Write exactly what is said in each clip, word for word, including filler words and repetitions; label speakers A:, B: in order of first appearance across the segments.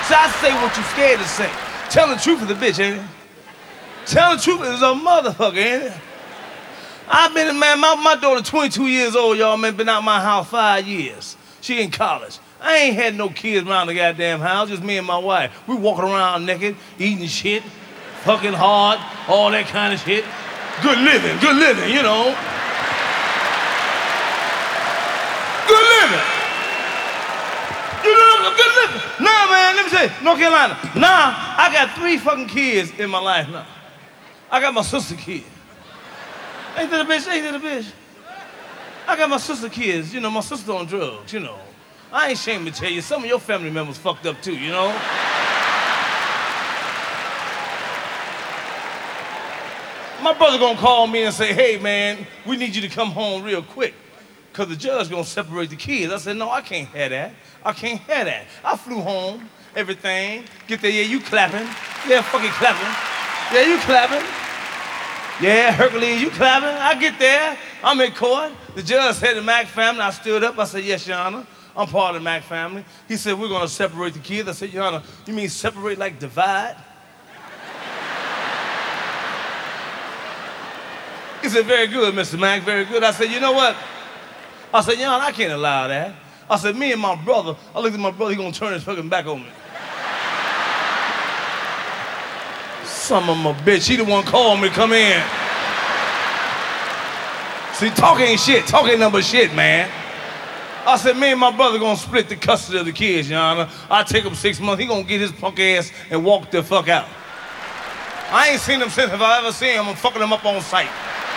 A: So I say what you scared to say. Tell the truth of the bitch, ain't it? Tell the truth is a motherfucker, ain't it? I've been, man, my, my daughter twenty-two years old, y'all, man, been out my house five years. She in college. I ain't had no kids around the goddamn house, just me and my wife. We walking around naked, eating shit, fucking hard, all that kind of shit. Good living, good living, you know. Good living. You know, good living. Nah, man, let me say, North Carolina. Nah, I got three fucking kids in my life now. I got my sister kid. Ain't that a bitch? Ain't that a bitch? I got my sister kids. You know, my sister on drugs, you know. I ain't ashamed to tell you, some of your family members fucked up too, you know? My brother gonna call me and say, hey, man, we need you to come home real quick, because the judge gonna separate the kids. I said, no, I can't have that. I can't have that. I flew home, everything. Get there, yeah, you clapping. Yeah, fucking clapping. Yeah, you clapping. Yeah, Hercules, you clapping. I get there, I'm in court. The judge said the Mack family. I stood up, I said, yes, Your Honor. I'm part of the Mack family. He said, we're gonna separate the kids. I said, Your Honor, you mean separate like divide? He said, very good, Mister Mack, very good. I said, you know what? I said, Your Honor, I can't allow that. I said, me and my brother, I looked at my brother, he gonna turn his fucking back on me. Son of a bitch, he the one called me, come in. See, talk ain't shit, talk ain't number shit, man. I said, me and my brother gonna split the custody of the kids, Your Honor. I take him six months, he gonna get his punk ass and walk the fuck out. I ain't seen him since, if I ever seen him, I'm fucking him up on sight.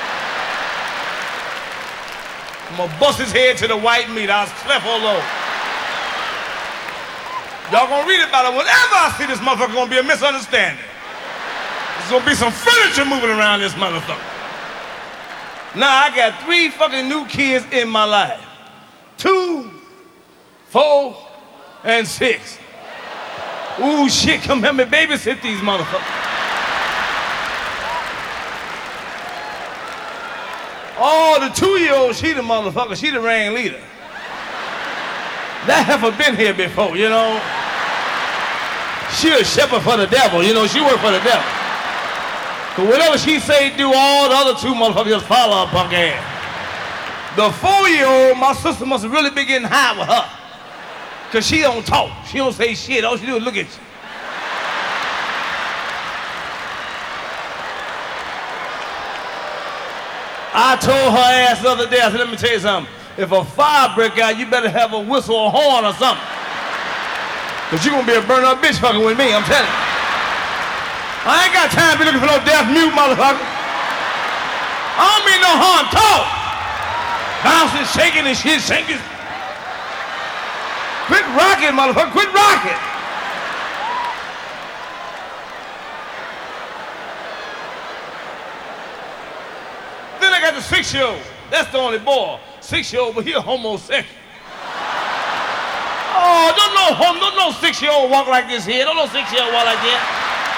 A: I'm gonna bust his head to the white meat, I'll cleft all over. Y'all gonna read about it, whenever I see this motherfucker, gonna be a misunderstanding. There's gonna be some furniture moving around this motherfucker. Now, I got three fucking new kids in my life. Two, four, and six. Ooh, shit, come help me babysit these motherfuckers. Oh, the two-year-old, she the motherfucker, she the ring leader. That heifer been here before, you know. She a shepherd for the devil, you know, she work for the devil. So whatever she say do, all the other two motherfuckers just follow her punk ass. The four-year-old, my sister must have really been getting high with her. Cause she don't talk, she don't say shit, all she do is look at you. I told her ass the other day, I said, let me tell you something. If a fire break out, you better have a whistle or horn or something. Cause you gonna be a burn up bitch fucking with me, I'm telling you. I ain't got time to be looking for no deaf mute motherfucker. I don't mean no harm, talk. Bouncing, shaking and shit, shaking. Quit rocking, motherfucker, quit rocking. Then I got the six-year-old. That's the only boy. Six-year-old, but he a homosexual. Oh, don't no home, don't no six-year-old walk like this here. Don't no six-year-old walk like that.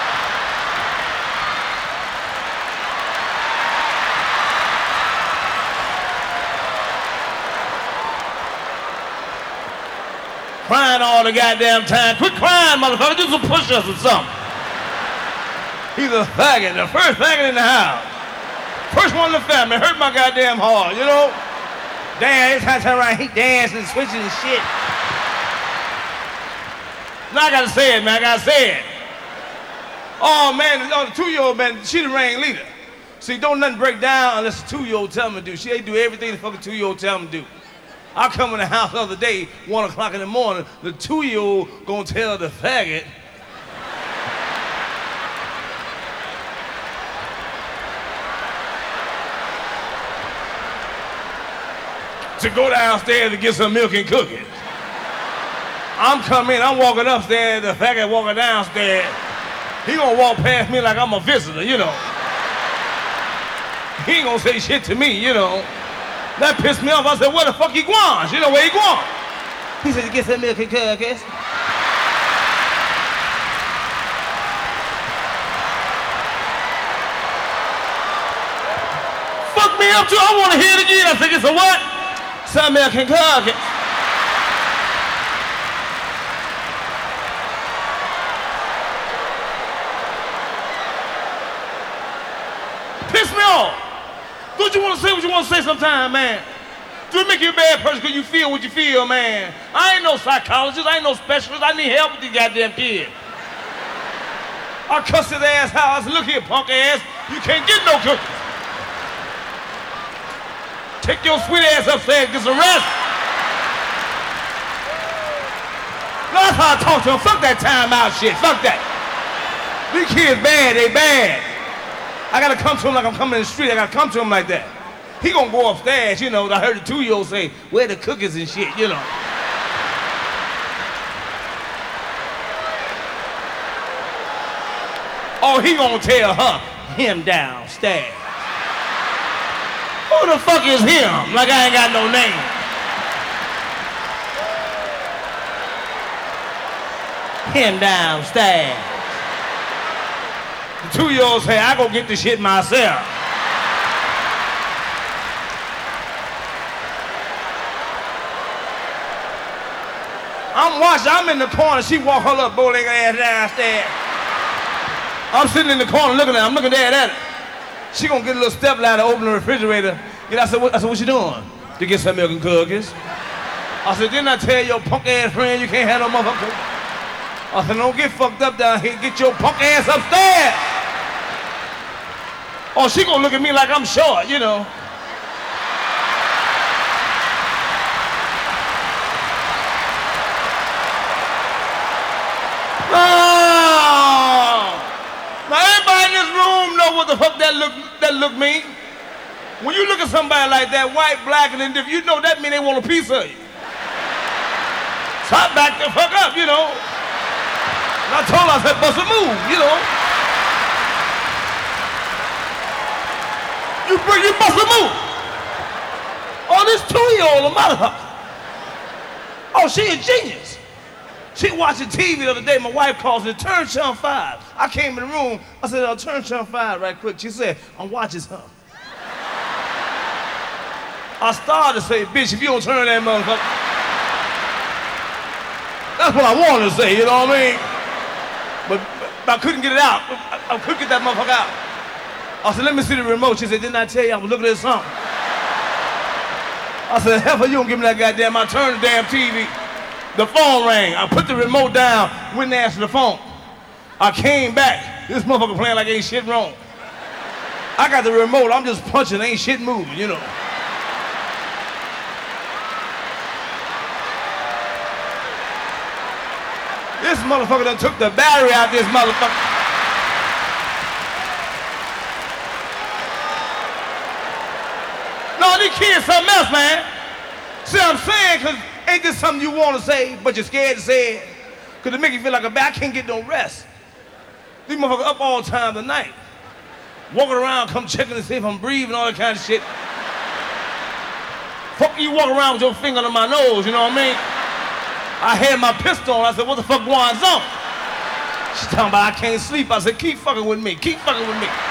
A: Crying all the goddamn time. Quit crying, motherfucker. Do some push-ups or something. He's a faggot, the first faggot in the house. First one in the family. Hurt my goddamn heart, you know? Damn, every time I turn around, he dancing, switching and shit. Now I gotta say it, man. I gotta say it. Oh, man, oh, the two-year-old, man, she the ring leader. See, don't nothing break down unless the two-year-old tell him to do. She ain't do everything the fucking two-year-old tell him to do. I come in the house the other day, one o'clock in the morning, the two-year-old gonna tell the faggot to go downstairs to get some milk and cookies. I'm coming, I'm walking upstairs, the faggot walking downstairs. He gonna walk past me like I'm a visitor, you know. He ain't gonna say shit to me, you know. That pissed me off. I said, where the fuck he going? You know where he going? He said, get some milk and cookies. Fuck me up too. I want to hear it again. I said, get some what? Some milk and cookies. No. Don't you want to say what you want to say sometime, man? Do it make you a bad person because you feel what you feel, man? I ain't no psychologist. I ain't no specialist. I need help with these goddamn kids. I cuss his ass out. I said, look here, punk ass. You can't get no cookies. Take your sweet ass upstairs and get some rest. That's how I talk to him. Fuck that time out shit. Fuck that. These kids bad. They bad. I gotta come to him like I'm coming in the street. I gotta come to him like that. He gonna go upstairs, you know. I heard the two-year-old say, where the cookies and shit, you know. Oh, he gonna tell her, him downstairs. Who the fuck is him? Like I ain't got no name. Him downstairs. The two-year-old say, I go get the shit myself. I'm watching, I'm in the corner, she walk her little bow-legged ass downstairs. I'm sitting in the corner looking at her, I'm looking dead at her. She gonna get a little step ladder, open the refrigerator. You know, I said, what, I said, what you doing? To get some milk and cookies. I said, didn't I tell your punk ass friend you can't have no motherfucker? I said, don't get fucked up down here, get your punk ass upstairs. Oh, she gonna look at me like I'm short, you know. Oh. Now everybody in this room know what the fuck that look that look mean. When you look at somebody like that, white, black, and indifferent, you know that mean they want a piece of you. So I back the fuck up, you know. And I told her, I said, bust a move, you know. You bring your bust a move. Oh, this two-year-old, a motherfucker. Oh, she a genius. She watching T V the other day. My wife calls me, turn channel five. I came in the room. I said, I'll turn channel five right quick. She said, I'm watching something. I started to say, bitch, if you don't turn that motherfucker. That's what I wanted to say, you know what I mean? But, but I couldn't get it out. I, I couldn't get that motherfucker out. I said, let me see the remote. She said, didn't I tell you I was looking at something? I said, hell, you don't give me that goddamn. I turned the damn T V. The phone rang. I put the remote down, went and answered the phone. I came back. This motherfucker playing like ain't shit wrong. I got the remote. I'm just punching. Ain't shit moving, you know. This motherfucker done took the battery out this motherfucker. No, these kids something else, man. See what I'm saying? Because ain't this something you want to say, but you're scared to say it? Because it make you feel like a bad, I can't get no rest. These motherfuckers up all time of the night. Walking around, come checking to see if I'm breathing, all that kind of shit. Fuck you walk around with your finger under my nose, you know what I mean? I had my pistol on. I said, what the fuck going on? She talking about I can't sleep. I said, keep fucking with me. Keep fucking with me.